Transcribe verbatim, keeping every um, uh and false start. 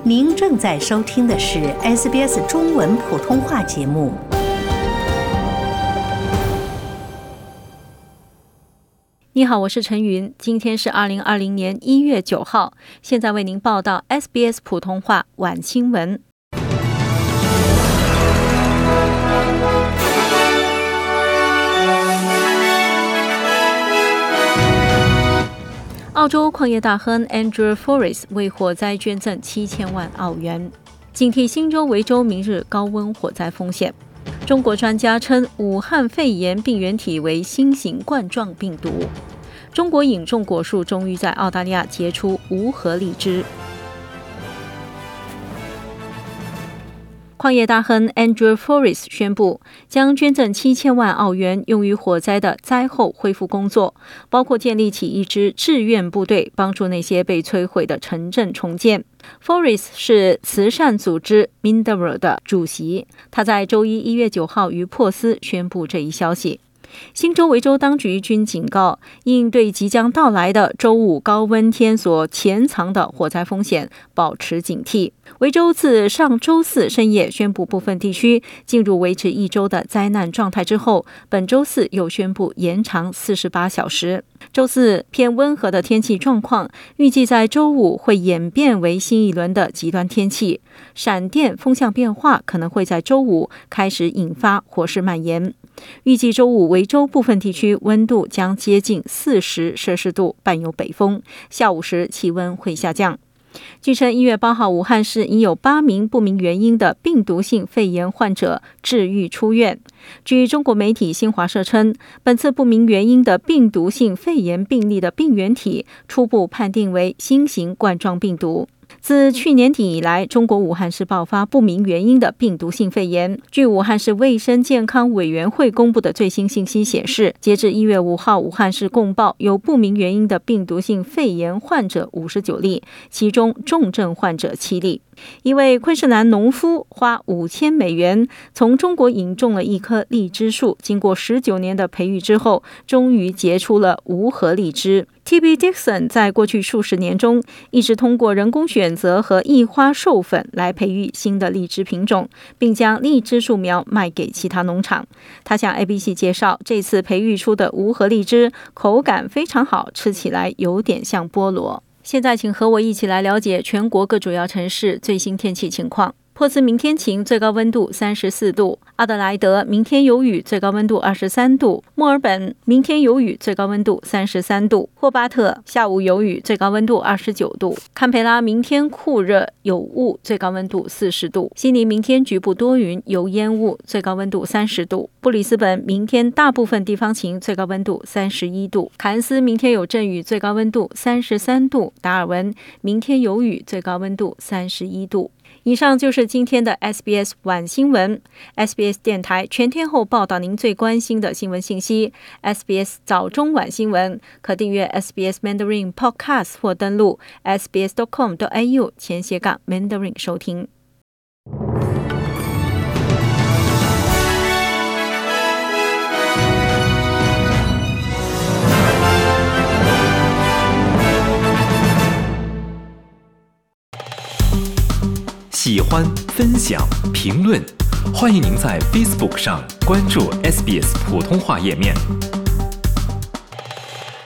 您正在收听的是 S B S 中文普通话节目。 你好，我是陈云，今天是二零二零年一月九号，现在为您报道 S B S 普通话晚新闻。澳洲矿业大亨 Andrew Forrest 为火灾捐赠七千万澳元，警惕新州、维州明日高温火灾风险。中国专家称武汉肺炎病原体为新型冠状病毒。中国引种果树终于在澳大利亚结出无核荔枝。矿业大亨 Andrew Forrest 宣布将捐赠七千万澳元用于火灾的灾后恢复工作，包括建立起一支志愿部队，帮助那些被摧毁的城镇重建。Forrest 是慈善组织 Mindera 的主席，他在周一一月九号于珀斯宣布这一消息。新州、维州当局均警告，应对即将到来的周五高温天所潜藏的火灾风险保持警惕。维州自上周四深夜宣布部分地区进入维持一周的灾难状态之后，本周四又宣布延长四十八小时。周四偏温和的天气状况预计在周五会演变为新一轮的极端天气，闪电风向变化可能会在周五开始引发火势蔓延。预计周五维州部分地区温度将接近四十摄氏度，伴有北风，下午时气温会下降。据称一月八号武汉市已有八名不明原因的病毒性肺炎患者治愈出院。据中国媒体新华社称，本次不明原因的病毒性肺炎病例的病原体初步判定为新型冠状病毒。自去年底以来，中国武汉市爆发不明原因的病毒性肺炎。据武汉市卫生健康委员会公布的最新信息显示，截至一月五号，武汉市共报有不明原因的病毒性肺炎患者五十九例，其中重症患者七例。一位昆士兰农夫花五千美元从中国引种了一棵荔枝树，经过十九年的培育之后，终于结出了无核荔枝。T B Dixon 在过去数十年中一直通过人工选择和异花授粉来培育新的荔枝品种，并将荔枝树苗卖给其他农场。他向 A B C 介绍，这次培育出的无核荔枝口感非常好，吃起来有点像菠萝。现在请和我一起来了解全国各主要城市最新天气情况。珀斯明天晴，最高温度三十四度；阿德莱德明天有雨，最高温度二十三度；墨尔本明天有雨，最高温度三十三度；霍巴特下午有雨，最高温度二十九度；堪培拉明天酷热有雾，最高温度四十度；悉尼明天局部多云有烟雾，最高温度三十度；布里斯本明天大部分地方晴，最高温度三十一度；凯恩斯明天有阵雨，最高温度三十三度；达尔文明天有雨，最高温度三十一度。以上就是今天的 S B S 晚新闻。 S B S 电台全天候报道您最关心的新闻信息。 S B S 早中晚新闻可订阅 S B S Mandarin Podcast 或登录 S B S dot com dot A U 前斜杠 Mandarin 收听。 喜欢、分享、评论，欢迎您在 Facebook 上关注 S B S 普通话页面。